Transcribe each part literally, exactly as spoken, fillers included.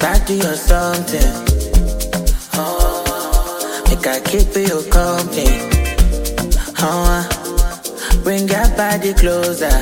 party or something. Oh, make I keep you company. Oh, bring your body closer.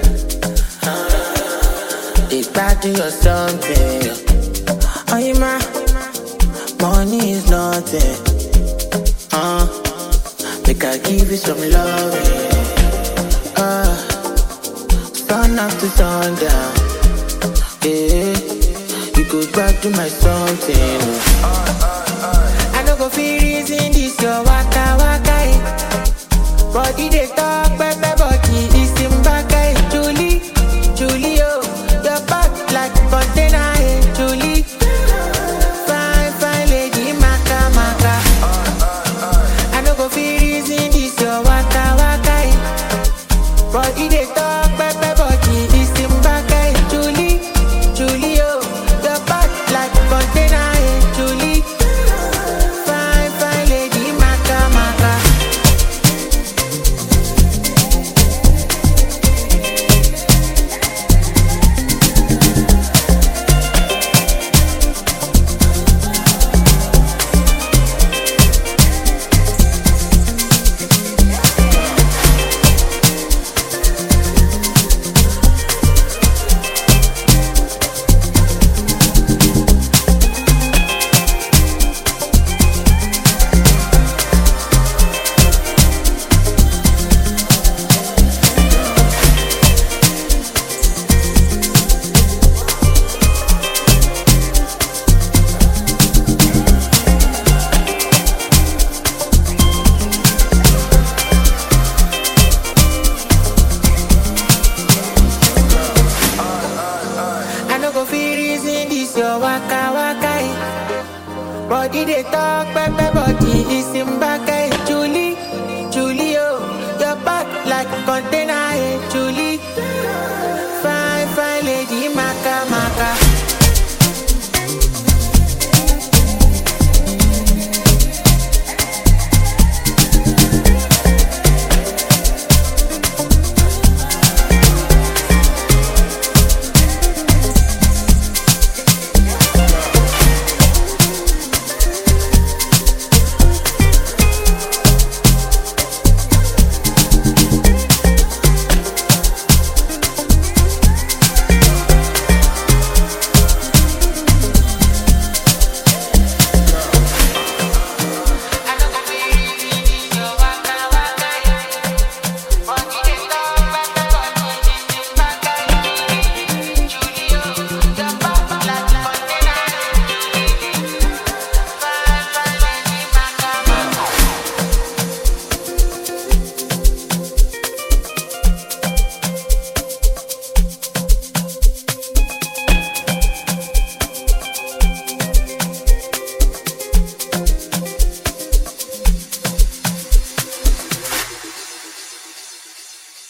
Oh, big party or something. Oh, you my money is nothing. Uh, make I give you some love. Uh, sun up to sundown. Yeah, you go back to my something. I no go feel reason this your waka waka. eh. Body they talk, pepe body is in back. eh. Julie, Julie, oh, your back like container. eh. Julie, fine, fine lady, maka maka. I no go feel reason this your waka waka. eh. Body they talk, pepe body is in back. eh. Julie, Julie, oh, your back like container. eh. Julie, fine, fine lady, maka maka. I no go feel reason this your waka waka. eh. Body they talk, pepe body is in back. eh. Julie, Julie, oh, your back like container. eh. Julie,